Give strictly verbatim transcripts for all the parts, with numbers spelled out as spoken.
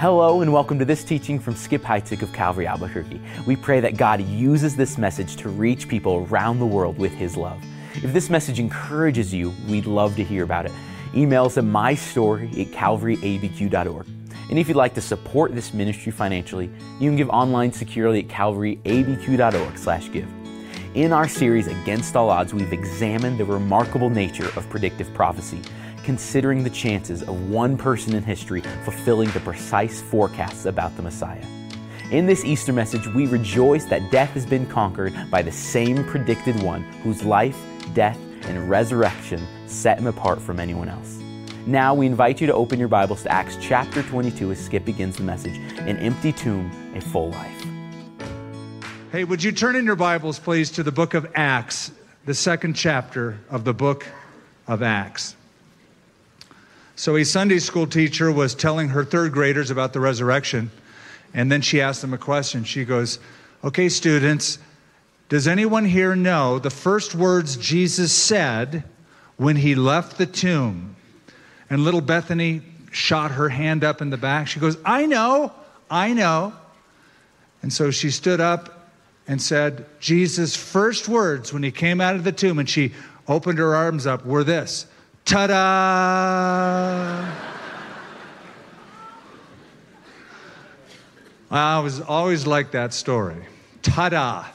Hello and welcome to this teaching from Skip Heitzig of Calvary Albuquerque. We pray that God uses this message to reach people around the world with His love. If this message encourages you, we'd love to hear about it. Email us at my story at calvary a b q dot org. And if you'd like to support this ministry financially, you can give online securely at calvary a b q dot org slash give. In our series, Against All Odds, we've examined the remarkable nature of predictive prophecy, considering the chances of one person in history fulfilling the precise forecasts about the Messiah. In this Easter message, we rejoice that death has been conquered by the same predicted one whose life, death, and resurrection set Him apart from anyone else. Now we invite you to open your Bibles to Acts chapter twenty-two as Skip begins the message, An Empty Tomb, a Full Life. Hey, would you turn in your Bibles, please, to the book of Acts, the second chapter of the book of Acts. So a Sunday school teacher was telling her third graders about the resurrection, and then she asked them a question. She goes, okay, students, does anyone here know the first words Jesus said when He left the tomb? And little Bethany shot her hand up in the back. She goes, I know, I know. And so she stood up and said, Jesus' first words when He came out of the tomb, and she opened her arms up, were this: ta-da! I was always like that story. Ta-da!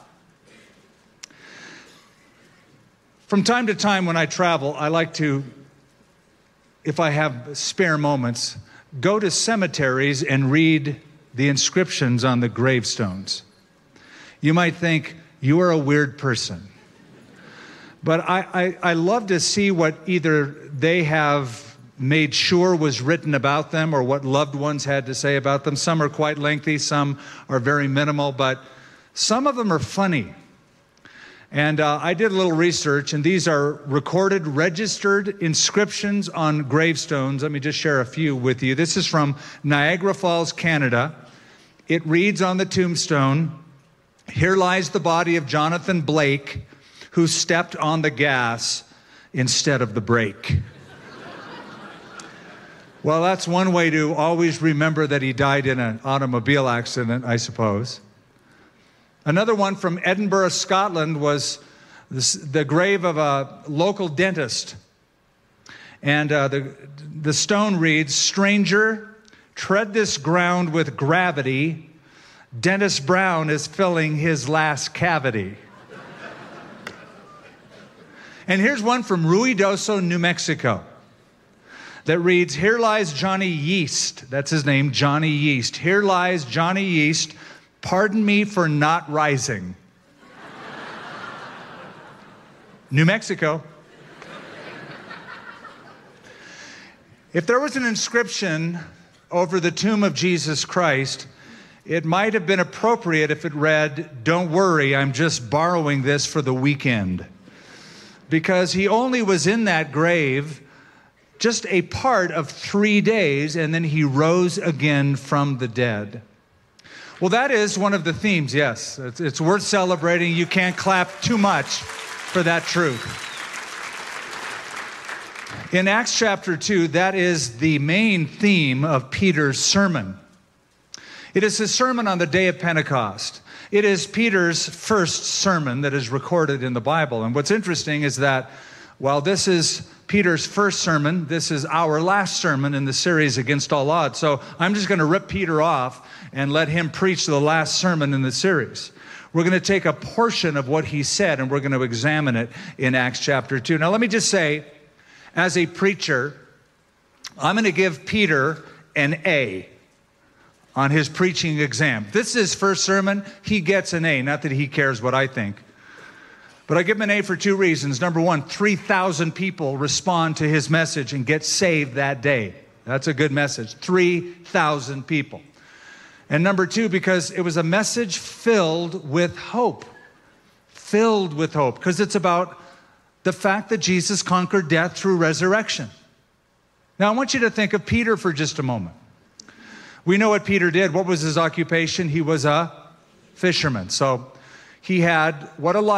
From time to time when I travel, I like to, if I have spare moments, go to cemeteries and read the inscriptions on the gravestones. You might think, you are a weird person. But I, I, I love to see what either they have made sure was written about them or what loved ones had to say about them. Some are quite lengthy, some are very minimal, but some of them are funny. And uh, I did a little research, and these are recorded, registered inscriptions on gravestones. Let me just share a few with you. This is from Niagara Falls, Canada. It reads on the tombstone, "Here lies the body of Jonathan Blake, who stepped on the gas instead of the brake." Well, that's one way to always remember that he died in an automobile accident, I suppose. Another one from Edinburgh, Scotland, was this, the grave of a local dentist. And uh, the, the stone reads, "Stranger, tread this ground with gravity. Dentist Brown is filling his last cavity." And here's one from Ruidoso, New Mexico, that reads, "Here lies Johnny Yeast." That's his name, Johnny Yeast. "Here lies Johnny Yeast. Pardon me for not rising." New Mexico. If there was an inscription over the tomb of Jesus Christ, it might have been appropriate if it read, "Don't worry, I'm just borrowing this for the weekend." Because He only was in that grave just a part of three days, and then He rose again from the dead. Well, that is one of the themes, yes. It's, it's worth celebrating. You can't clap too much for that truth. In Acts chapter two, that is the main theme of Peter's sermon. It is his sermon on the day of Pentecost. It is Peter's first sermon that is recorded in the Bible. And what's interesting is that while this is Peter's first sermon, this is our last sermon in the series Against All Odds. So I'm just going to rip Peter off and let him preach the last sermon in the series. We're going to take a portion of what he said and we're going to examine it in Acts chapter two. Now let me just say, as a preacher, I'm going to give Peter an A on his preaching exam. This is his first sermon. He gets an A. Not that he cares what I think. But I give him an A for two reasons. Number one, three thousand people respond to his message and get saved that day. That's a good message. three thousand people. And number two, because it was a message filled with hope. Filled with hope. Because it's about the fact that Jesus conquered death through resurrection. Now I want you to think of Peter for just a moment. We know what Peter did. What was his occupation? He was a fisherman. So he had what a lot of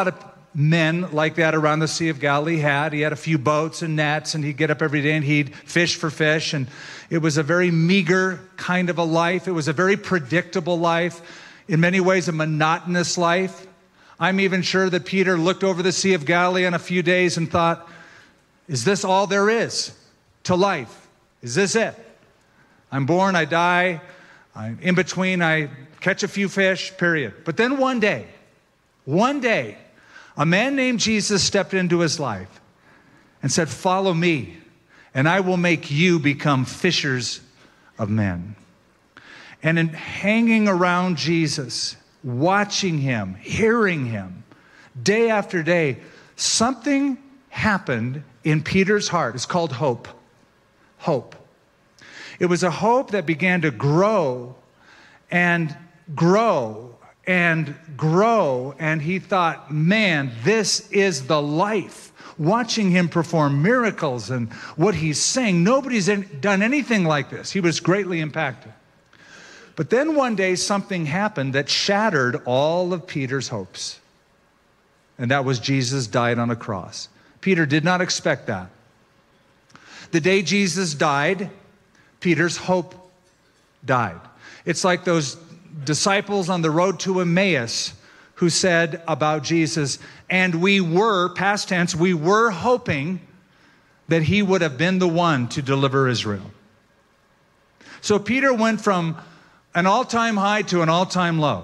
men like that around the Sea of Galilee had. He had a few boats and nets, and he'd get up every day and he'd fish for fish. And it was a very meager kind of a life. It was a very predictable life. In many ways, a monotonous life. I'm even sure that Peter looked over the Sea of Galilee in a few days and thought, is this all there is to life? Is this it? I'm born, I die, I'm in between, I catch a few fish, period. But then one day, one day, a man named Jesus stepped into his life and said, follow me, and I will make you become fishers of men. And in hanging around Jesus, watching him, hearing him, day after day, something happened in Peter's heart. It's called hope. Hope. It was a hope that began to grow and grow and grow. And he thought, man, this is the life. Watching him perform miracles and what he's saying, nobody's done anything like this. He was greatly impacted. But then one day something happened that shattered all of Peter's hopes. And that was Jesus died on a cross. Peter did not expect that. The day Jesus died, Peter's hope died. It's like those disciples on the road to Emmaus who said about Jesus, and we were, past tense, we were hoping that he would have been the one to deliver Israel. So Peter went from an all-time high to an all-time low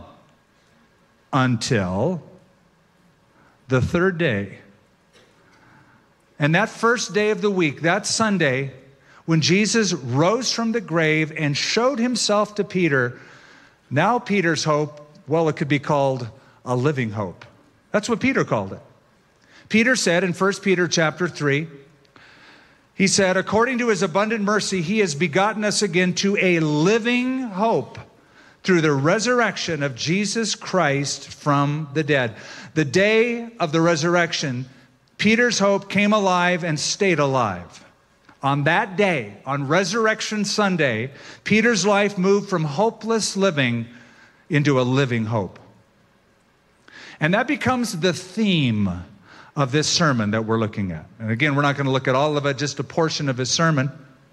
until the third day. And that first day of the week, that Sunday, when Jesus rose from the grave and showed himself to Peter, now Peter's hope, well, it could be called a living hope. That's what Peter called it. Peter said in First Peter chapter three, he said, according to his abundant mercy, he has begotten us again to a living hope through the resurrection of Jesus Christ from the dead. The day of the resurrection, Peter's hope came alive and stayed alive. On that day, on Resurrection Sunday, Peter's life moved from hopeless living into a living hope. And that becomes the theme of this sermon that we're looking at. And again, we're not going to look at all of it, just a portion of his sermon.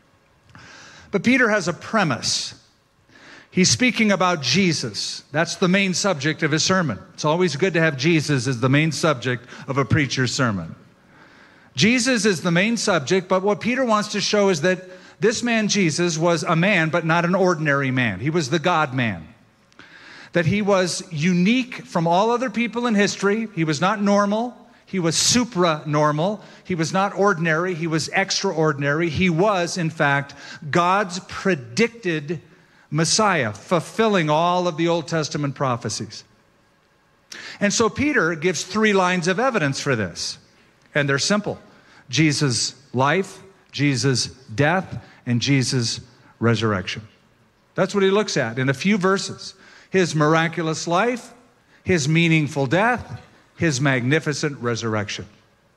But Peter has a premise. He's speaking about Jesus. That's the main subject of his sermon. It's always good to have Jesus as the main subject of a preacher's sermon. Jesus is the main subject, but what Peter wants to show is that this man Jesus was a man, but not an ordinary man. He was the God-man. That he was unique from all other people in history. He was not normal. He was supra-normal. He was not ordinary. He was extraordinary. He was, in fact, God's predicted Messiah, fulfilling all of the Old Testament prophecies. And so Peter gives three lines of evidence for this. And they're simple. Jesus' life, Jesus' death, and Jesus' resurrection. That's what he looks at in a few verses. His miraculous life, his meaningful death, his magnificent resurrection.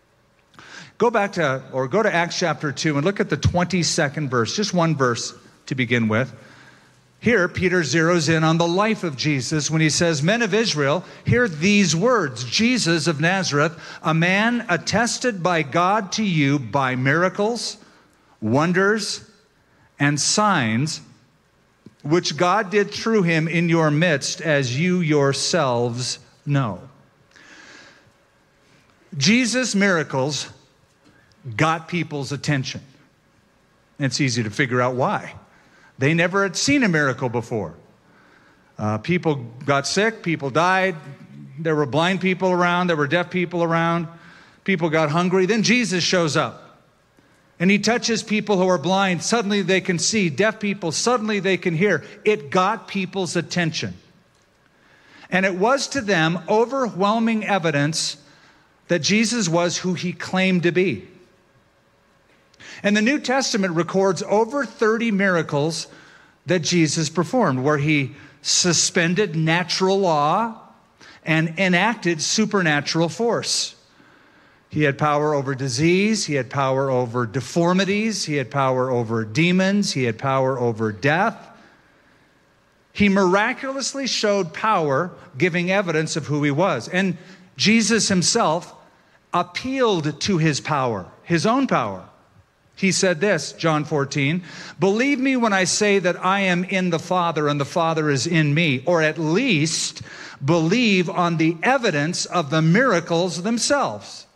Go back to, or go to Acts chapter two and look at the twenty-second verse, just one verse to begin with. Here, Peter zeroes in on the life of Jesus when he says, men of Israel, hear these words, Jesus of Nazareth, a man attested by God to you by miracles, wonders, and signs, which God did through him in your midst, as you yourselves know. Jesus' miracles got people's attention. It's easy to figure out why. They never had seen a miracle before. Uh, people got sick, people died, there were blind people around, there were deaf people around, people got hungry. Then Jesus shows up and he touches people who are blind. Suddenly they can see. Deaf people, suddenly they can hear. It got people's attention. And it was to them overwhelming evidence that Jesus was who he claimed to be. And the New Testament records over thirty miracles that Jesus performed, where he suspended natural law and enacted supernatural force. He had power over disease, he had power over deformities, he had power over demons, he had power over death. He miraculously showed power, giving evidence of who he was. And Jesus himself appealed to his power, his own power. He said this, John fourteen, "Believe me when I say that I am in the Father and the Father is in me," or at least believe on the evidence of the miracles themselves.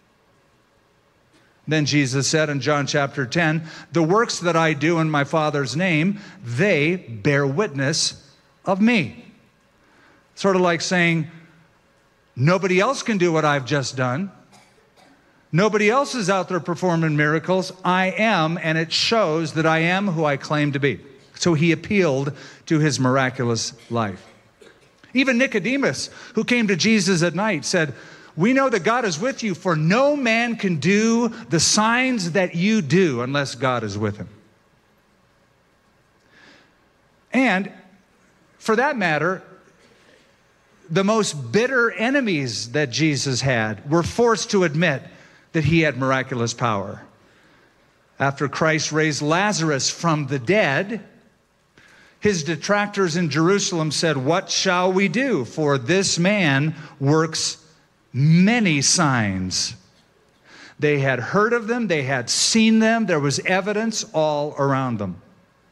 Then Jesus said in John chapter ten, "The works that I do in my Father's name, they bear witness of me." Sort of like saying, nobody else can do what I've just done. Nobody else is out there performing miracles. I am, and it shows that I am who I claim to be. So he appealed to his miraculous life. Even Nicodemus, who came to Jesus at night, said, "We know that God is with you, for no man can do the signs that you do unless God is with him." And for that matter, the most bitter enemies that Jesus had were forced to admit that he had miraculous power. After Christ raised Lazarus from the dead, his detractors in Jerusalem said, "What shall we do? For this man works many signs." They had heard of them, they had seen them, there was evidence all around them.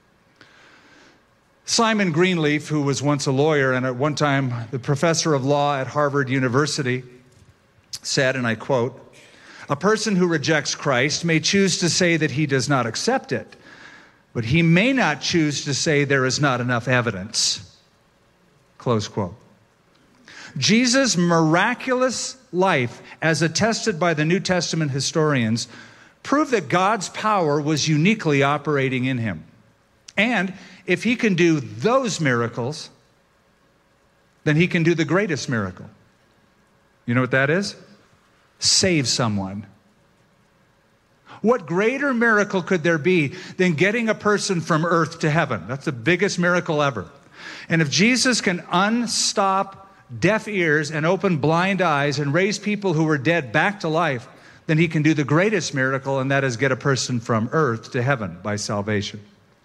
Simon Greenleaf, who was once a lawyer and at one time the professor of law at Harvard University, said, and I quote, "A person who rejects Christ may choose to say that he does not accept it, but he may not choose to say there is not enough evidence." Close quote. Jesus' miraculous life, as attested by the New Testament historians, proved that God's power was uniquely operating in him. And if he can do those miracles, then he can do the greatest miracle. You know what that is? Save someone. What greater miracle could there be than getting a person from earth to heaven? That's the biggest miracle ever. And if Jesus can unstop deaf ears and open blind eyes and raise people who were dead back to life, then he can do the greatest miracle, and that is get a person from earth to heaven by salvation.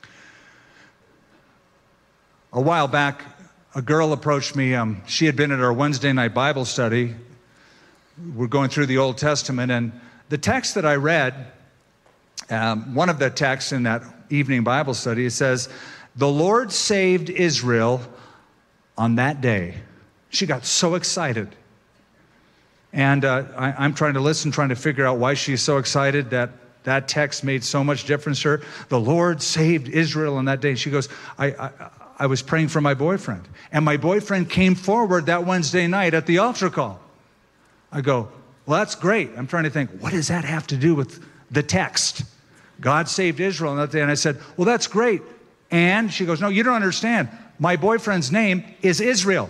A while back, a girl approached me. Um, she had been at our Wednesday night Bible study. We're going through the Old Testament, and the text that I read, um, one of the texts in that evening Bible study, it says, "The Lord saved Israel on that day." She got so excited. And uh, I, I'm trying to listen, trying to figure out why she's so excited that that text made so much difference to her. The Lord saved Israel on that day. She goes, I, I, I was praying for my boyfriend, and my boyfriend came forward that Wednesday night at the altar call. I go, well, that's great. I'm trying to think, what does that have to do with the text? God saved Israel on that day. And I said, well, that's great. And she goes, no, you don't understand. My boyfriend's name is Israel.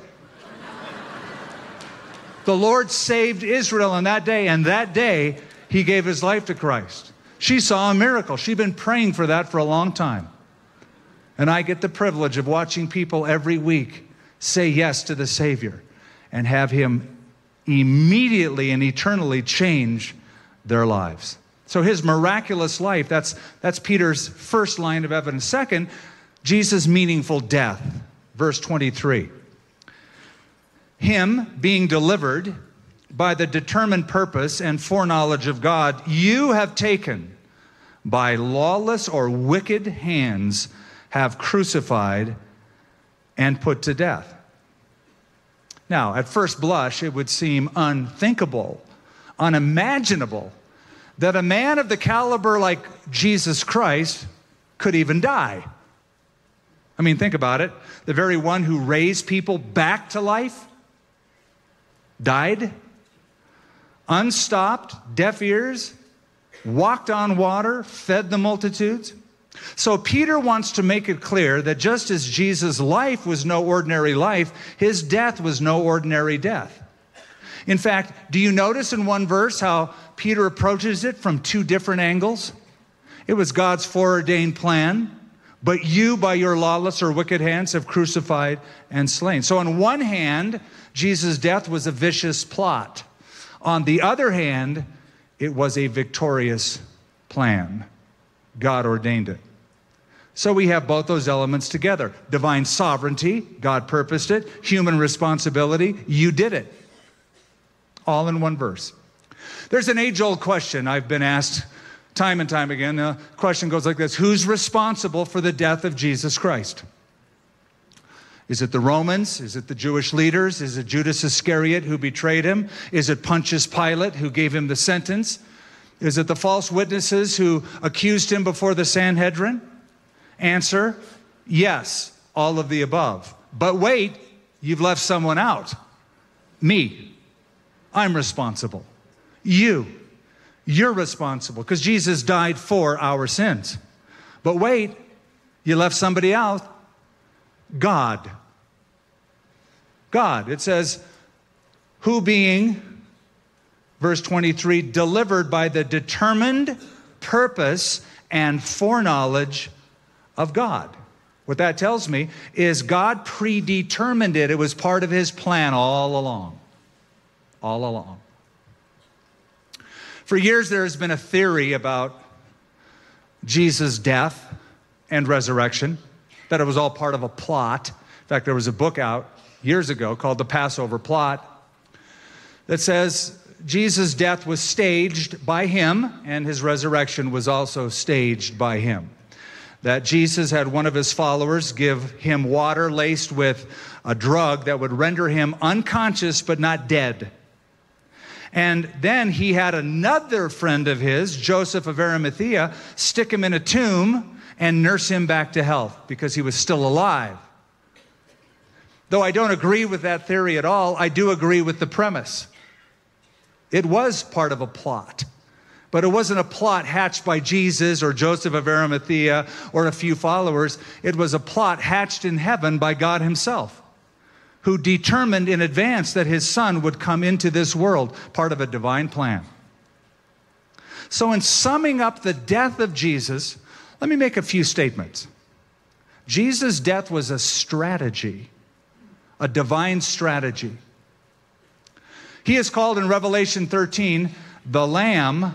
The Lord saved Israel on that day, and that day he gave his life to Christ. She saw a miracle. She'd been praying for that for a long time. And I get the privilege of watching people every week say yes to the Savior and have him immediately and eternally change their lives. So his miraculous life, that's, that's Peter's first line of evidence. Second, Jesus' meaningful death. Verse twenty-three. Him being delivered by the determined purpose and foreknowledge of God, you have taken by lawless or wicked hands, have crucified and put to death. Now, at first blush, it would seem unthinkable, unimaginable, that a man of the caliber like Jesus Christ could even die. I mean, think about it. The very one who raised people back to life died, unstopped, deaf ears, walked on water, fed the multitudes. So Peter wants to make it clear that just as Jesus' life was no ordinary life, his death was no ordinary death. In fact, do you notice in one verse how Peter approaches it from two different angles? It was God's foreordained plan, but you by your lawless or wicked hands have crucified and slain. So on one hand, Jesus' death was a vicious plot. On the other hand, it was a victorious plan. God ordained it. So we have both those elements together. Divine sovereignty, God purposed it. Human responsibility, you did it. All in one verse. There's an age-old question I've been asked time and time again. The question goes like this: who's responsible for the death of Jesus Christ? Is it the Romans? Is it the Jewish leaders? Is it Judas Iscariot who betrayed him? Is it Pontius Pilate who gave him the sentence? Is it the false witnesses who accused him before the Sanhedrin? Answer: yes, all of the above. But wait, you've left someone out. Me. I'm responsible. You. You're responsible because Jesus died for our sins. But wait, you left somebody out. God. God. It says, who being, verse twenty-three, delivered by the determined purpose and foreknowledge of God. What that tells me is God predetermined it. It was part of his plan all along. All along. For years there has been a theory about Jesus' death and resurrection, that it was all part of a plot. In fact, there was a book out years ago called The Passover Plot that says Jesus' death was staged by him and his resurrection was also staged by him. That Jesus had one of his followers give him water laced with a drug that would render him unconscious but not dead. And then he had another friend of his, Joseph of Arimathea, stick him in a tomb and nurse him back to health because he was still alive. Though I don't agree with that theory at all, I do agree with the premise. It was part of a plot. But it wasn't a plot hatched by Jesus or Joseph of Arimathea or a few followers. It was a plot hatched in heaven by God himself, who determined in advance that his son would come into this world, part of a divine plan. So in summing up the death of Jesus, let me make a few statements. Jesus' death was a strategy, a divine strategy. He is called in Revelation thirteen, the Lamb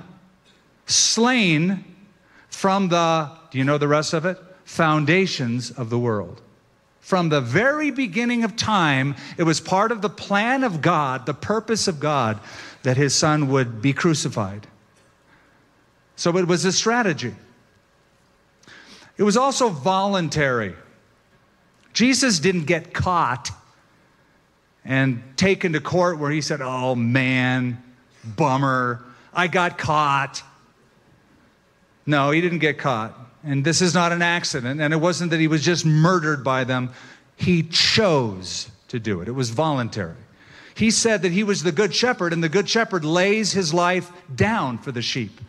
slain from the, do you know the rest of it? Foundations of the world. From the very beginning of time, it was part of the plan of God, the purpose of God, that his son would be crucified. So it was a strategy. It was also voluntary. Jesus didn't get caught and taken to court where he said, oh man, bummer, I got caught. No, he didn't get caught. And this is not an accident. And it wasn't that he was just murdered by them. He chose to do it. It was voluntary. He said that he was the good shepherd, and the good shepherd lays his life down for the sheep.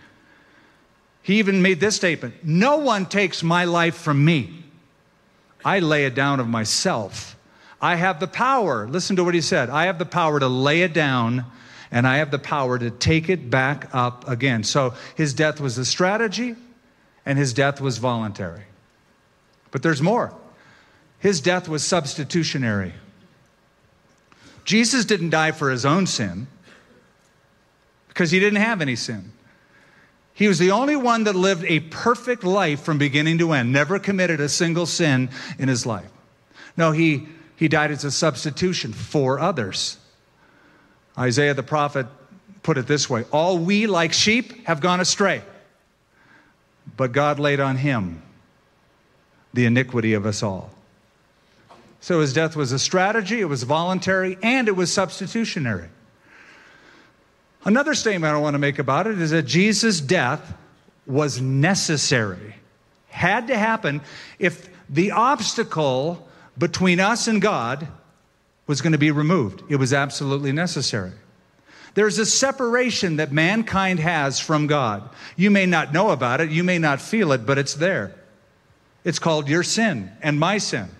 He even made this statement: no one takes my life from me. I lay it down of myself. I have the power. Listen to what he said. I have the power to lay it down, and I have the power to take it back up again. So his death was a strategy, and his death was voluntary. But there's more. His death was substitutionary. Jesus didn't die for his own sin because he didn't have any sin. He was the only one that lived a perfect life from beginning to end, never committed a single sin in his life. No, he, he died as a substitution for others. Isaiah the prophet put it this way: all we like sheep have gone astray, but God laid on him the iniquity of us all. So his death was a strategy, it was voluntary, and it was substitutionary. Another statement I want to make about it is that Jesus' death was necessary, had to happen if the obstacle between us and God was going to be removed. It was absolutely necessary. There's a separation that mankind has from God. You may not know about it, you may not feel it, but it's there. It's called your sin and my sin.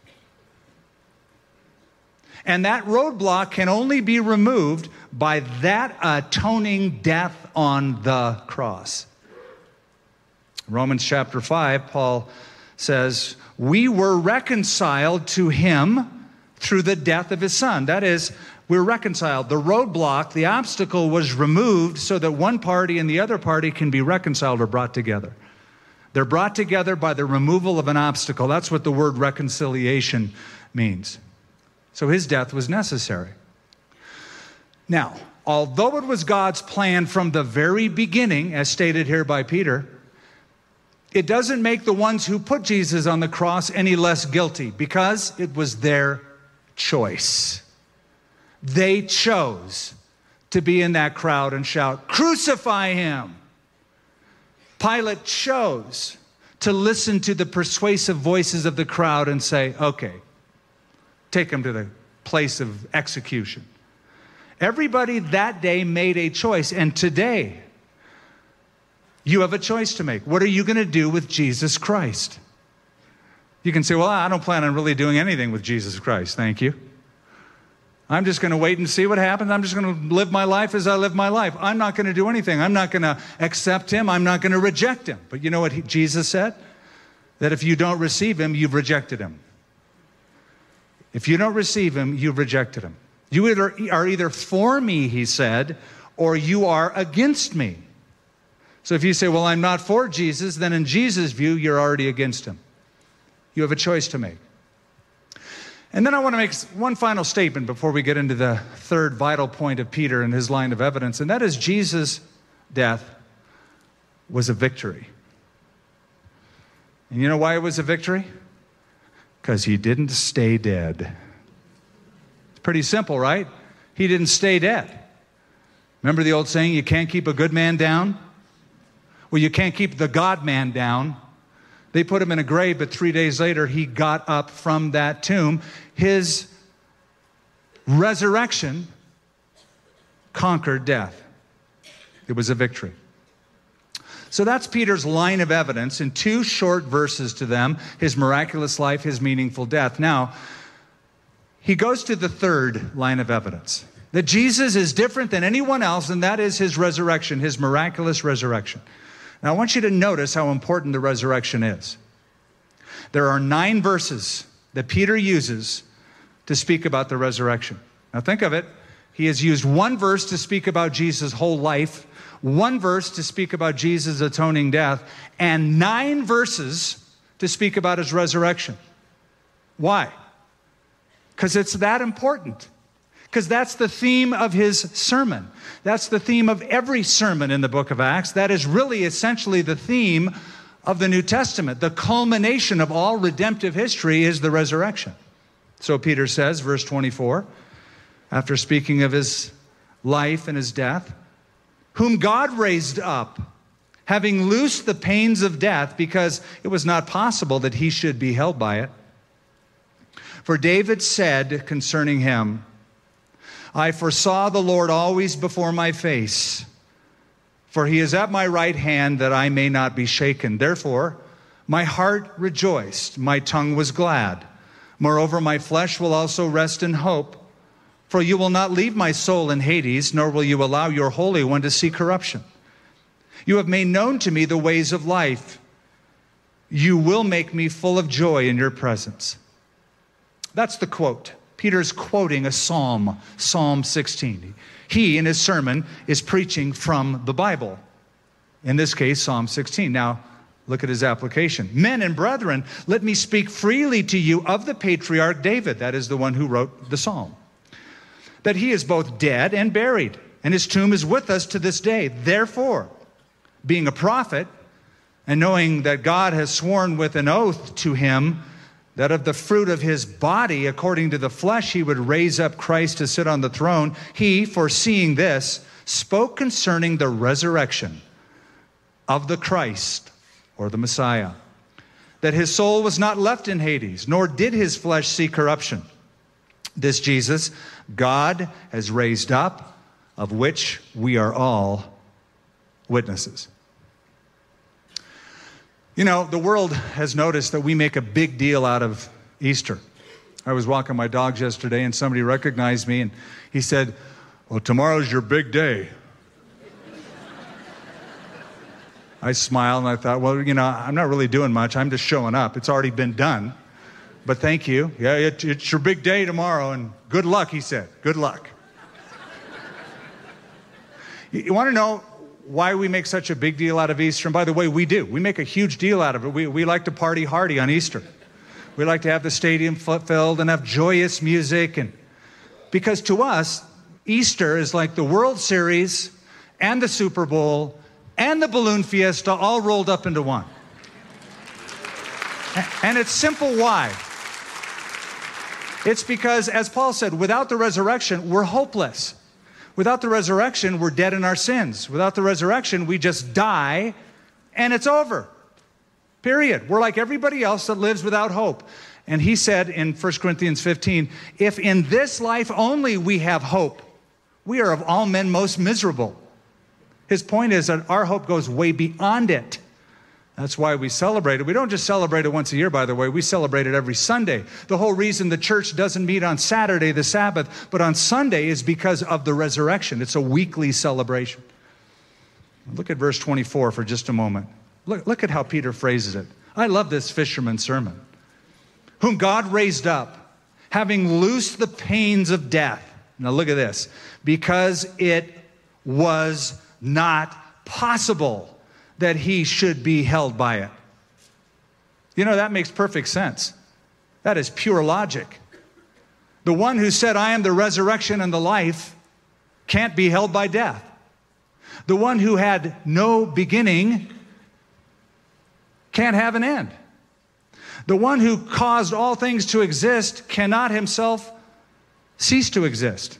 And that roadblock can only be removed by that atoning death on the cross. Romans chapter five, Paul says, we were reconciled to him through the death of his son. That is, we're reconciled. The roadblock, the obstacle was removed so that one party and the other party can be reconciled or brought together. They're brought together by the removal of an obstacle. That's what the word reconciliation means. So his death was necessary. Now, although it was God's plan from the very beginning, as stated here by Peter, it doesn't make the ones who put Jesus on the cross any less guilty, because it was their choice. They chose to be in that crowd and shout, "Crucify him!" Pilate chose to listen to the persuasive voices of the crowd and say, "Okay, take him to the place of execution." Everybody that day made a choice, and today you have a choice to make. What are you going to do with Jesus Christ? You can say, "Well, I don't plan on really doing anything with Jesus Christ, thank you. I'm just going to wait and see what happens. I'm just going to live my life as I live my life. I'm not going to do anything. I'm not going to accept him. I'm not going to reject him." But you know what he, Jesus said? That if you don't receive him, you've rejected him. If you don't receive him, you've rejected him. You either, are either for me, he said, or you are against me. So if you say, "Well, I'm not for Jesus," then in Jesus' view, you're already against him. You have a choice to make. And then I want to make one final statement before we get into the third vital point of Peter and his line of evidence, and that is Jesus' death was a victory. And you know why it was a victory? Because he didn't stay dead. It's pretty simple, right? He didn't stay dead. Remember the old saying, you can't keep a good man down? Well, you can't keep the God-man down. They put him in a grave, but three days later, he got up from that tomb. His resurrection conquered death. It was a victory. So that's Peter's line of evidence in two short verses to them, his miraculous life, his meaningful death. Now, he goes to the third line of evidence, that Jesus is different than anyone else, and that is his resurrection, his miraculous resurrection. Now, I want you to notice how important the resurrection is. There are nine verses that Peter uses to speak about the resurrection. Now, think of it. He has used one verse to speak about Jesus' whole life, one verse to speak about Jesus' atoning death, and nine verses to speak about his resurrection. Why? Because it's that important. Because that's the theme of his sermon. That's the theme of every sermon in the book of Acts. That is really essentially the theme of the New Testament. The culmination of all redemptive history is the resurrection. So Peter says, verse twenty-four, after speaking of his life and his death, whom God raised up, having loosed the pains of death, because it was not possible that he should be held by it. For David said concerning him, I foresaw the Lord always before my face, for he is at my right hand that I may not be shaken. Therefore, my heart rejoiced, my tongue was glad. Moreover, my flesh will also rest in hope, for you will not leave my soul in Hades, nor will you allow your Holy One to see corruption. You have made known to me the ways of life. You will make me full of joy in your presence. That's the quote. Peter's quoting a psalm, Psalm sixteen. He, in his sermon, is preaching from the Bible. In this case, Psalm sixteen. Now, look at his application. Men and brethren, let me speak freely to you of the patriarch David. That is the one who wrote the psalm. That he is both dead and buried, and his tomb is with us to this day. Therefore, being a prophet, and knowing that God has sworn with an oath to him that of the fruit of his body, according to the flesh, he would raise up Christ to sit on the throne, he, foreseeing this, spoke concerning the resurrection of the Christ, or the Messiah, that his soul was not left in Hades, nor did his flesh see corruption. This Jesus God has raised up, of which we are all witnesses. You know, the world has noticed that we make a big deal out of Easter. I was walking my dogs yesterday and somebody recognized me and he said, well, tomorrow's your big day. I smiled and I thought, well, you know, I'm not really doing much. I'm just showing up. It's already been done. But thank you. Yeah, it, it's your big day tomorrow and good luck, he said. Good luck. You, you want to know why we make such a big deal out of Easter? And by the way, we do. We make a huge deal out of it. We, we like to party hardy on Easter. We like to have the stadium filled and have joyous music. And because to us, Easter is like the World Series and the Super Bowl and the balloon fiesta all rolled up into one. And it's simple why. It's because, as Paul said, without the resurrection, we're hopeless. Without the resurrection, we're dead in our sins. Without the resurrection, we just die and it's over. Period. We're like everybody else that lives without hope. And he said in First Corinthians fifteen, if in this life only we have hope, we are of all men most miserable. His point is that our hope goes way beyond it. That's why we celebrate it. We don't just celebrate it once a year, by the way. We celebrate it every Sunday. The whole reason the church doesn't meet on Saturday, the Sabbath, but on Sunday is because of the resurrection. It's a weekly celebration. Look at verse twenty-four for just a moment. Look, look at how Peter phrases it. I love this fisherman's sermon. Whom God raised up, having loosed the pains of death. Now look at this. Because it was not possible that he should be held by it. You know, that makes perfect sense. That is pure logic. The one who said, I am the resurrection and the life, can't be held by death. The one who had no beginning can't have an end. The one who caused all things to exist cannot himself cease to exist.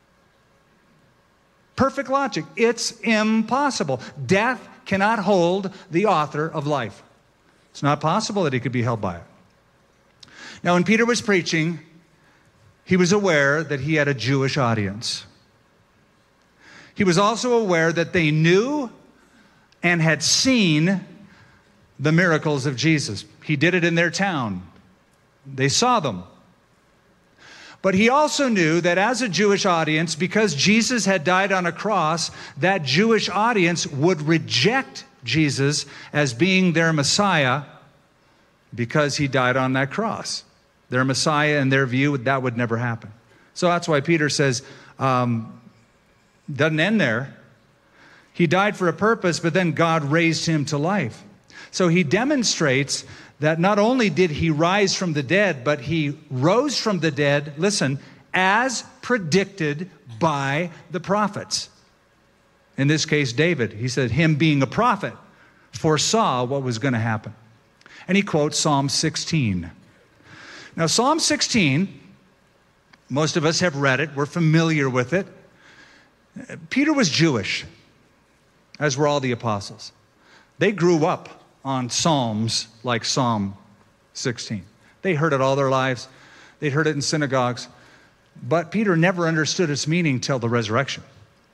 Perfect logic. It's impossible. Death cannot hold the author of life. It's not possible that he could be held by it. Now, when Peter was preaching, he was aware that he had a Jewish audience. He was also aware that they knew and had seen the miracles of Jesus. He did it in their town. They saw them. But he also knew that as a Jewish audience, because Jesus had died on a cross, that Jewish audience would reject Jesus as being their Messiah because he died on that cross. Their Messiah, in their view, that would never happen. So that's why Peter says, um, doesn't end there. He died for a purpose, but then God raised him to life. So he demonstrates that not only did he rise from the dead, but he rose from the dead, listen, as predicted by the prophets. In this case, David. He said him being a prophet foresaw what was going to happen. And he quotes Psalm sixteen. Now, Psalm sixteen, most of us have read it. We're familiar with it. Peter was Jewish, as were all the apostles. They grew up on psalms like Psalm sixteen. They heard it all their lives. They'd heard it in synagogues. But Peter never understood its meaning till the resurrection.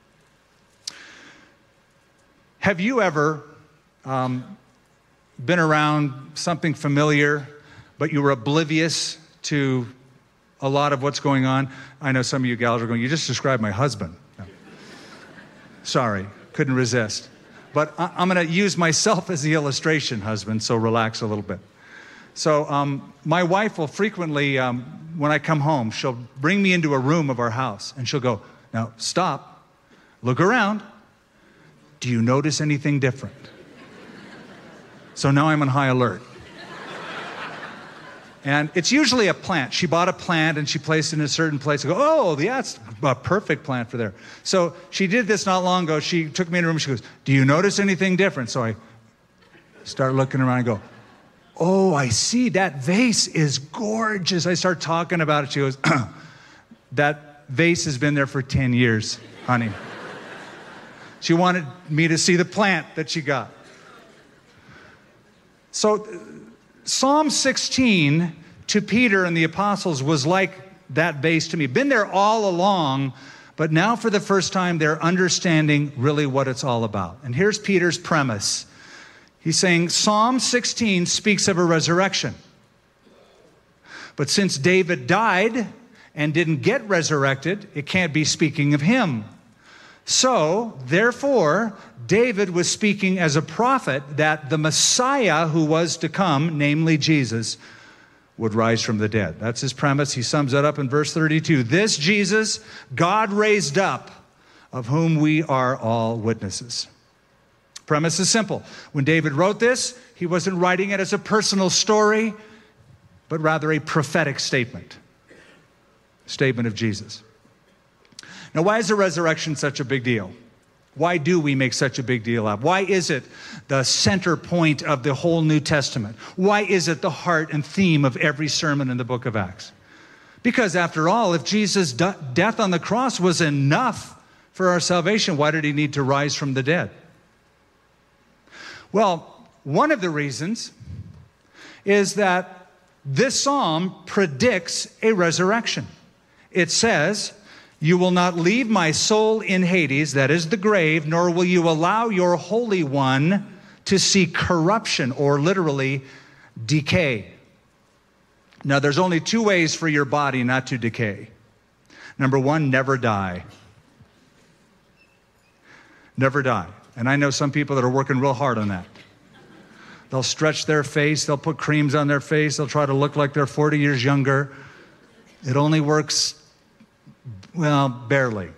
Have you ever um, been around something familiar, but you were oblivious to a lot of what's going on? I know some of you gals are going, you just described my husband. No. Sorry, couldn't resist. But I'm going to use myself as the illustration, husband, so relax a little bit. So um, my wife will frequently, um, when I come home, she'll bring me into a room of our house, and she'll go, now stop, look around. Do you notice anything different? So now I'm on high alert. And it's usually a plant. She bought a plant and she placed it in a certain place. I go, oh, yeah, it's a perfect plant for there. So she did this not long ago. She took me in a room. She goes, do you notice anything different? So I start looking around and go, oh, I see. That vase is gorgeous. I start talking about it. She goes, that vase has been there for ten years, honey. She wanted me to see the plant that she got. So Psalm sixteen to Peter and the apostles was like that vase to me. Been there all along, but now for the first time they're understanding really what it's all about. And here's Peter's premise. He's saying Psalm sixteen speaks of a resurrection. But since David died and didn't get resurrected, it can't be speaking of him. So, therefore, David was speaking as a prophet that the Messiah who was to come, namely Jesus, would rise from the dead. That's his premise. He sums it up in verse thirty-two. This Jesus God raised up, of whom we are all witnesses. Premise is simple. When David wrote this, he wasn't writing it as a personal story, but rather a prophetic statement. Statement of Jesus. Now, why is the resurrection such a big deal? Why do we make such a big deal of it? Why is it the center point of the whole New Testament? Why is it the heart and theme of every sermon in the book of Acts? Because after all, if Jesus' de- death on the cross was enough for our salvation, why did he need to rise from the dead? Well, one of the reasons is that this psalm predicts a resurrection. It says, "You will not leave my soul in Hades," that is the grave, "nor will you allow your Holy One to see corruption," or literally decay. Now, there's only two ways for your body not to decay. Number one, never die. Never die. And I know some people that are working real hard on that. They'll stretch their face, they'll put creams on their face, they'll try to look like they're forty years younger. It only works, well, barely.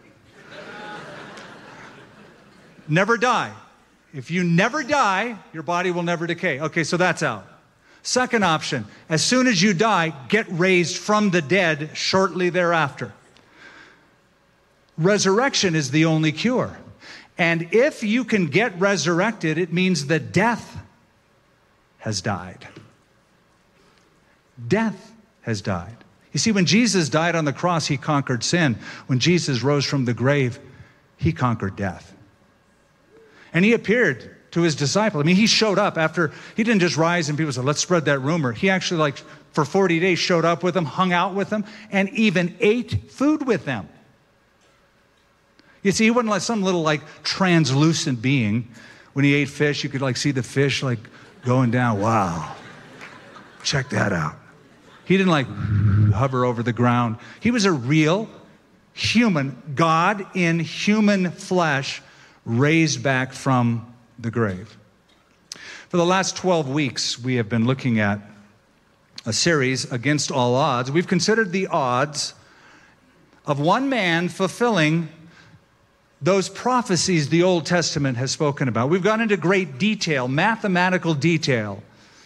Never die. If you never die, your body will never decay. Okay, so that's out. Second option, as soon as you die, get raised from the dead shortly thereafter. Resurrection is the only cure. And if you can get resurrected, it means that death has died. Death has died. You see, when Jesus died on the cross, he conquered sin. When Jesus rose from the grave, he conquered death. And he appeared to his disciples. I mean, he showed up after, he didn't just rise and people said, let's spread that rumor. He actually, like, for forty days showed up with them, hung out with them, and even ate food with them. You see, he wasn't like some little, like, translucent being. When he ate fish, you could, like, see the fish, like, going down. Wow. Check that out. He didn't, like, hover over the ground. He was a real human, God in human flesh, raised back from the grave. For the last twelve weeks, we have been looking at a series, Against All Odds. We've considered the odds of one man fulfilling those prophecies the Old Testament has spoken about. We've gone into great detail, mathematical detail.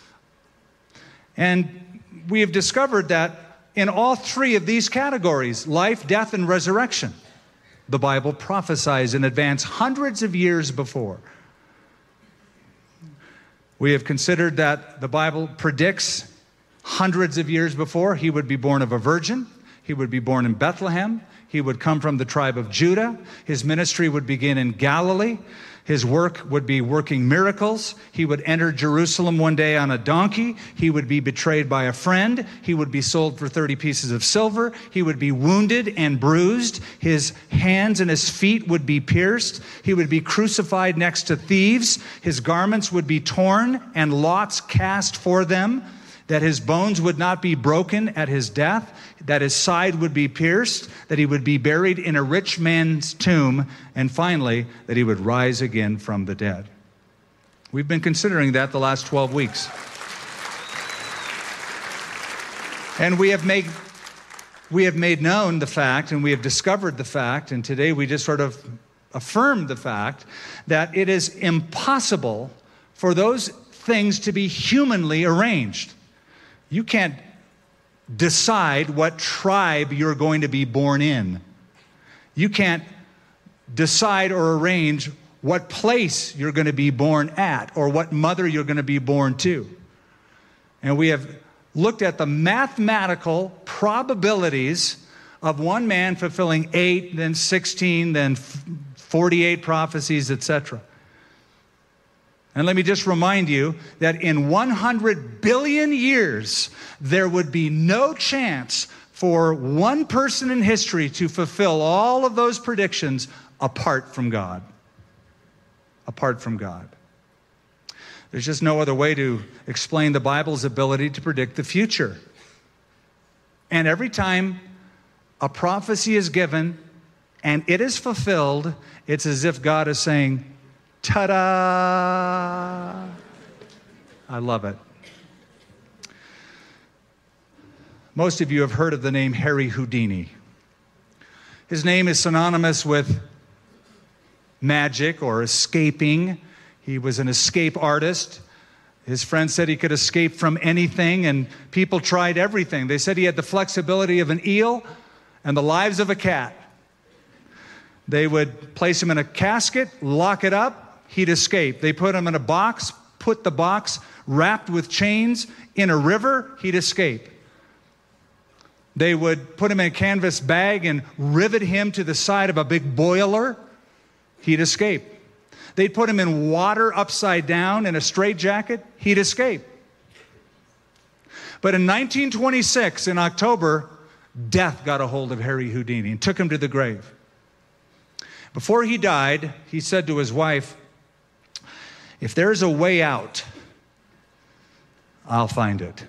And we have discovered that in all three of these categories, life, death, and resurrection, the Bible prophesies in advance hundreds of years before. We have considered that the Bible predicts hundreds of years before he would be born of a virgin. He would be born in Bethlehem. He would come from the tribe of Judah. His ministry would begin in Galilee. His work would be working miracles. He would enter Jerusalem one day on a donkey. He would be betrayed by a friend. He would be sold for thirty pieces of silver. He would be wounded and bruised. His hands and his feet would be pierced. He would be crucified next to thieves. His garments would be torn and lots cast for them. That his bones would not be broken at his death, that his side would be pierced, that he would be buried in a rich man's tomb, and finally, that he would rise again from the dead. We've been considering that the last twelve weeks. And we have made, we have made known the fact, and we have discovered the fact, and today we just sort of affirmed the fact, that it is impossible for those things to be humanly arranged. You can't decide what tribe you're going to be born in. You can't decide or arrange what place you're going to be born at or what mother you're going to be born to. And we have looked at the mathematical probabilities of one man fulfilling eight, then sixteen, then forty-eight prophecies, et cetera. And let me just remind you that in one hundred billion years, there would be no chance for one person in history to fulfill all of those predictions apart from God. Apart from God. There's just no other way to explain the Bible's ability to predict the future. And every time a prophecy is given and it is fulfilled, it's as if God is saying, ta-da! I love it. Most of you have heard of the name Harry Houdini. His name is synonymous with magic or escaping. He was an escape artist. His friends said he could escape from anything, and people tried everything. They said he had the flexibility of an eel and the lives of a cat. They would place him in a casket, lock it up, he'd escape. They put him in a box, put the box wrapped with chains in a river, he'd escape. They would put him in a canvas bag and rivet him to the side of a big boiler, he'd escape. They'd put him in water upside down in a straitjacket, he'd escape. But in nineteen twenty-six, in October, death got a hold of Harry Houdini and took him to the grave. Before he died, he said to his wife, "If there's a way out, I'll find it."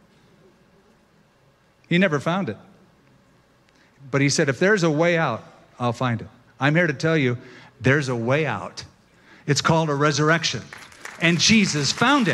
He never found it. But he said, if there's a way out, I'll find it. I'm here to tell you, there's a way out. It's called a resurrection. And Jesus found it.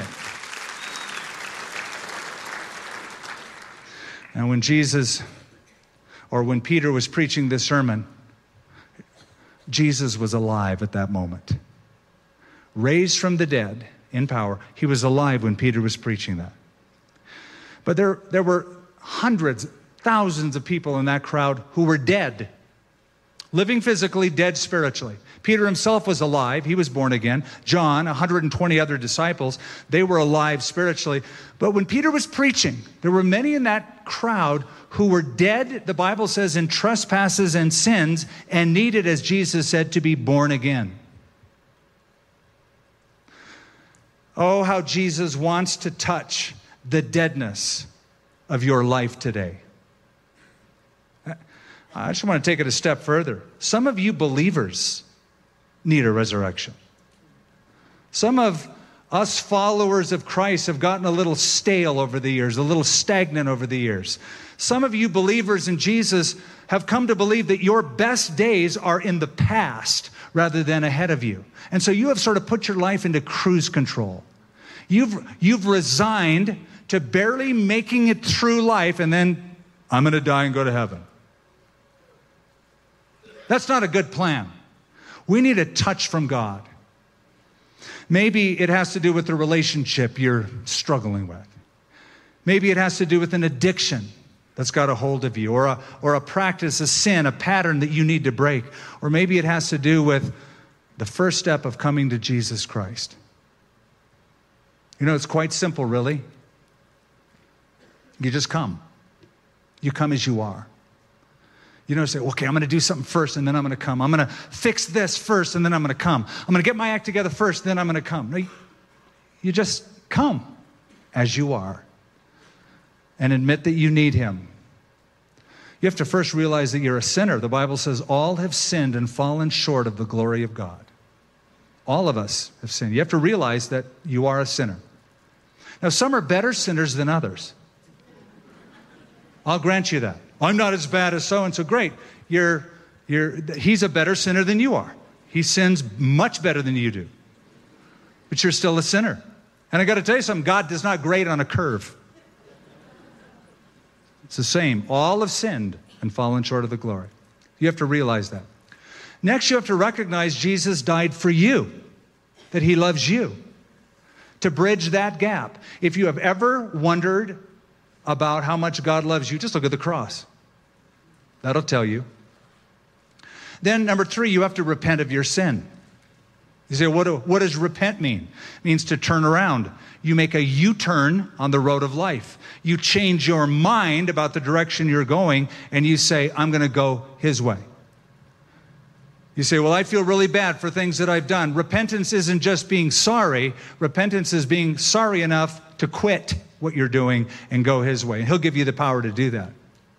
And when Jesus, or when Peter was preaching this sermon, Jesus was alive at that moment. Raised from the dead in power. He was alive when Peter was preaching that. But there, there were hundreds, thousands of people in that crowd who were dead. Living physically, dead spiritually. Peter himself was alive. He was born again. John, one hundred twenty other disciples, they were alive spiritually. But when Peter was preaching, there were many in that crowd who were dead, the Bible says, in trespasses and sins, and needed, as Jesus said, to be born again. Oh, how Jesus wants to touch the deadness of your life today. I just want to take it a step further. Some of you believers need a resurrection. Some of us followers of Christ have gotten a little stale over the years, a little stagnant over the years. Some of you believers in Jesus have come to believe that your best days are in the past rather than ahead of you. And so you have sort of put your life into cruise control. You've, you've resigned to barely making it through life, and then I'm going to die and go to heaven. That's not a good plan. We need a touch from God. Maybe it has to do with the relationship you're struggling with. Maybe it has to do with an addiction that's got a hold of you, or a, or a practice, a sin, a pattern that you need to break. Or maybe it has to do with the first step of coming to Jesus Christ. You know, it's quite simple, really. You just come. You come as you are. You don't say, okay, I'm going to do something first, and then I'm going to come. I'm going to fix this first, and then I'm going to come. I'm going to get my act together first, then I'm going to come. No, you, you just come as you are and admit that you need Him. You have to first realize that you're a sinner. The Bible says all have sinned and fallen short of the glory of God. All of us have sinned. You have to realize that you are a sinner. Now, some are better sinners than others. I'll grant you that. I'm not as bad as so-and-so. Great. You're, you're, he's a better sinner than you are. He sins much better than you do. But you're still a sinner. And I got to tell you something. God does not grade on a curve. It's the same. All have sinned and fallen short of the glory. You have to realize that. Next, you have to recognize Jesus died for you, that He loves you, to bridge that gap. If you have ever wondered about how much God loves you, just look at the cross. That'll tell you. Then, number three, you have to repent of your sin. You say, what, do, what does repent mean? It means to turn around. You make a U-turn on the road of life. You change your mind about the direction you're going, and you say, I'm going to go His way. You say, well, I feel really bad for things that I've done. Repentance isn't just being sorry. Repentance is being sorry enough to quit what you're doing and go His way. And He'll give you the power to do that.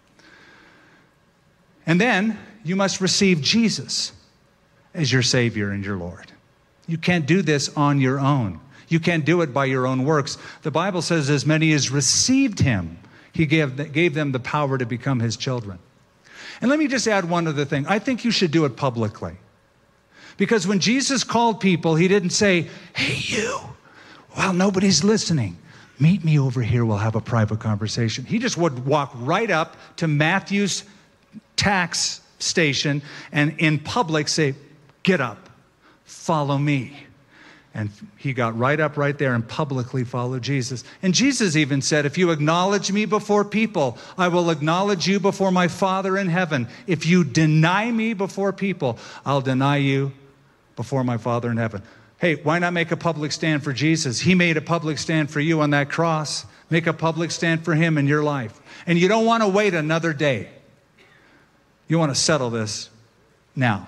And then you must receive Jesus as your Savior and your Lord. You can't do this on your own. You can't do it by your own works. The Bible says as many as received Him, He gave, gave them the power to become His children. And let me just add one other thing. I think you should do it publicly. Because when Jesus called people, He didn't say, hey, you, while nobody's listening, meet me over here, we'll have a private conversation. He just would walk right up to Matthew's tax station and in public say, get up, follow me. And he got right up right there and publicly followed Jesus. And Jesus even said, if you acknowledge me before people, I will acknowledge you before my Father in heaven. If you deny me before people, I'll deny you before my Father in heaven. Hey, why not make a public stand for Jesus? He made a public stand for you on that cross. Make a public stand for him in your life. And you don't want to wait another day. You want to settle this now.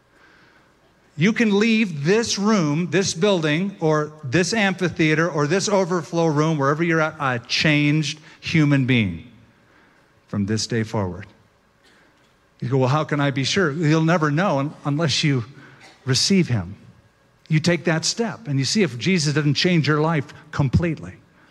You can leave this room, this building, or this amphitheater, or this overflow room, wherever you're at, a changed human being from this day forward. You go, well, how can I be sure? You'll never know unless you receive him. You take that step, and you see if Jesus doesn't change your life completely.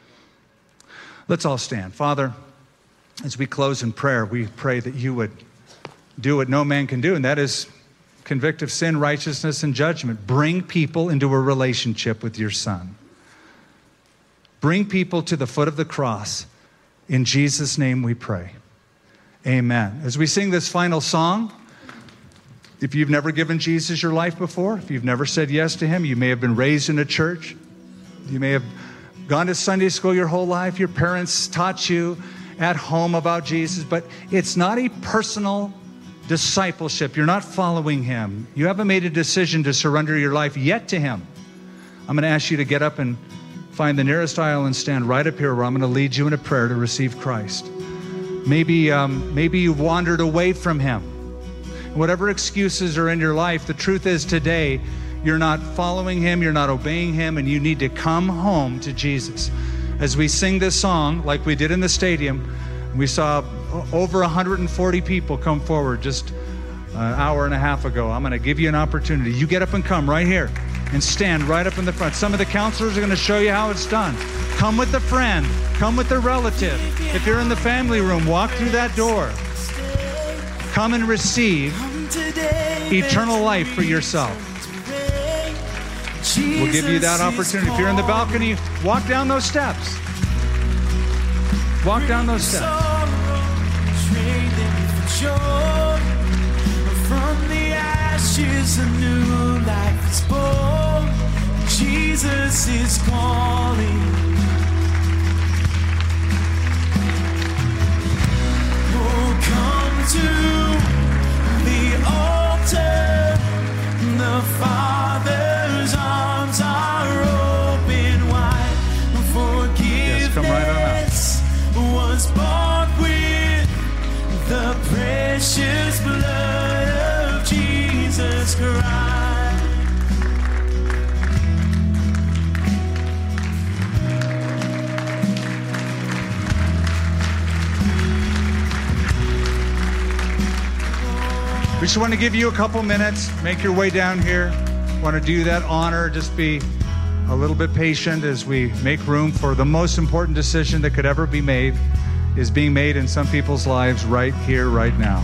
Let's all stand. Father, as we close in prayer, we pray that you would do what no man can do, and that is convict of sin, righteousness, and judgment. Bring people into a relationship with your Son. Bring people to the foot of the cross. In Jesus' name we pray. Amen. As we sing this final song, if you've never given Jesus your life before, if you've never said yes to him, you may have been raised in a church, you may have gone to Sunday school your whole life, your parents taught you at home about Jesus, but it's not a personal discipleship. You're not following him. You haven't made a decision to surrender your life yet to him. I'm going to ask you to get up and find the nearest aisle and stand right up here where I'm going to lead you in a prayer to receive Christ. Maybe, um, maybe you've wandered away from him. Whatever excuses are in your life, the truth is today, you're not following him, you're not obeying him, and you need to come home to Jesus. As we sing this song, like we did in the stadium, we saw over one hundred forty people come forward just an hour and a half ago. I'm going to give you an opportunity. You get up and come right here and stand right up in the front. Some of the counselors are going to show you how it's done. Come with a friend. Come with a relative. If you're in the family room, walk through that door. Come and receive eternal life for yourself. We'll give you that opportunity. If you're in the balcony, walk down those steps. Walk down those steps. From the ashes, a new life is born. Jesus is calling. Oh, come to the altar. The Father's arms are open wide. Forgiveness yes, come right on up. Was bought with the precious blood of Jesus Christ. We just want to give you a couple minutes. Make your way down here. Want to do that honor. Just be a little bit patient as we make room for the most important decision that could ever be made is being made in some people's lives right here, right now.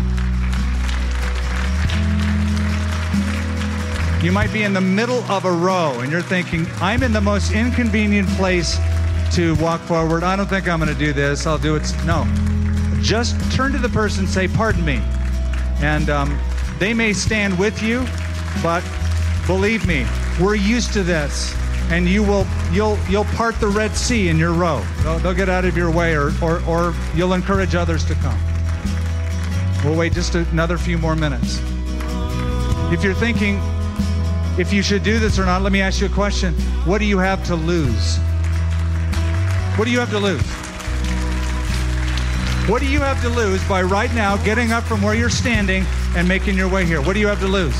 You might be in the middle of a row and you're thinking, I'm in the most inconvenient place to walk forward. I don't think I'm going to do this. I'll do it. No. Just turn to the person and say, pardon me. And um, they may stand with you, but believe me, we're used to this. And you will, you'll, you'll part the Red Sea in your row. They'll, they'll get out of your way, or, or, or you'll encourage others to come. We'll wait just another few more minutes. If you're thinking, if you should do this or not, let me ask you a question. What do you have to lose? What do you have to lose? What do you have to lose by right now getting up from where you're standing and making your way here? What do you have to lose?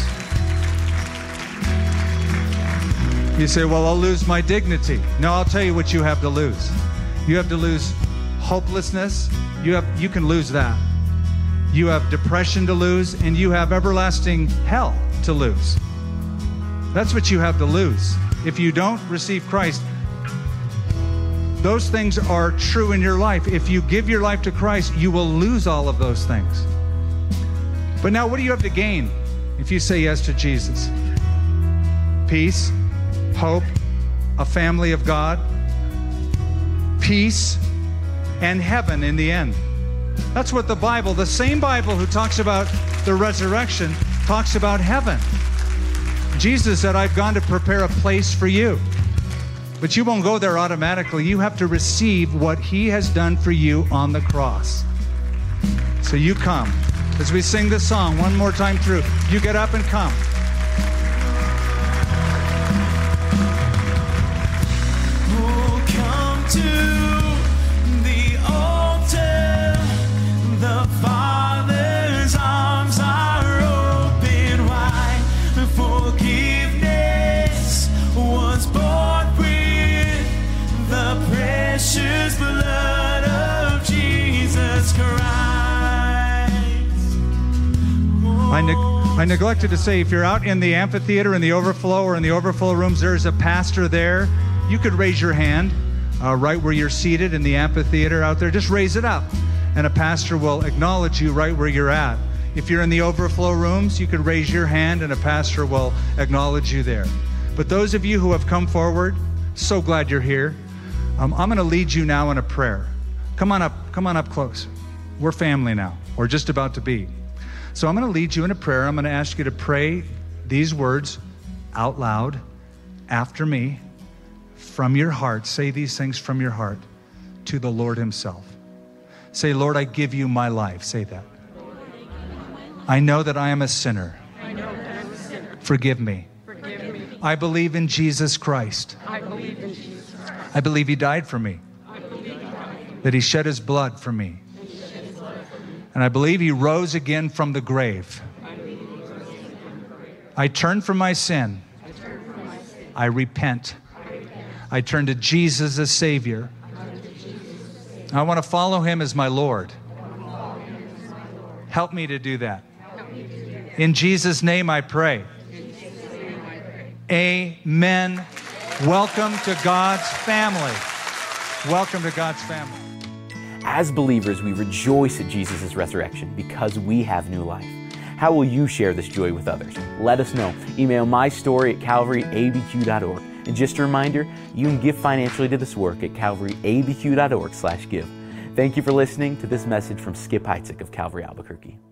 You say, well, I'll lose my dignity. No, I'll tell you what you have to lose. You have to lose hopelessness. You have, you can lose that. You have depression to lose, and you have everlasting hell to lose. That's what you have to lose. If you don't receive Christ, those things are true in your life. If you give your life to Christ, you will lose all of those things. But now what do you have to gain if you say yes to Jesus? Peace. Hope, a family of God, peace, and heaven in the end. That's what the Bible, the same Bible who talks about the resurrection, talks about heaven. Jesus said, I've gone to prepare a place for you. But you won't go there automatically. You have to receive what he has done for you on the cross. So you come. As we sing this song one more time through, you get up and come. Oh, come to the altar. The Father's arms are open wide. Forgiveness was bought with the precious blood of Jesus Christ. I, ne- I neglected to say, if you're out in the amphitheater, in the overflow, or in the overflow rooms, there's a pastor there. You could raise your hand uh, right where you're seated in the amphitheater out there. Just raise it up, and a pastor will acknowledge you right where you're at. If you're in the overflow rooms, you could raise your hand, and a pastor will acknowledge you there. But those of you who have come forward, so glad you're here. Um, I'm going to lead you now in a prayer. Come on up, come on up close. We're family now, or just about to be. So I'm going to lead you in a prayer. I'm going to ask you to pray these words out loud after me from your heart. Say these things from your heart to the Lord himself. Say, Lord, I give you my life. Say that. I know that I am a sinner. I know that I'm a sinner. Forgive me. Forgive me. I believe in Jesus Christ. I believe in Jesus. I believe he died for me. I believe he died for me. That he shed his blood for me. And I believe he rose again from the grave. I turn from my sin. I repent. I turn to Jesus as Savior. I want to follow him as my Lord. Help me to do that. In Jesus' name I pray. Amen. Welcome to God's family. Welcome to God's family. As believers, we rejoice at Jesus' resurrection because we have new life. How will you share this joy with others? Let us know. Email my story at calvary a b q dot org. And just a reminder, you can give financially to this work at calvary a b q dot org slash give. Thank you for listening to this message from Skip Heitzig of Calvary Albuquerque.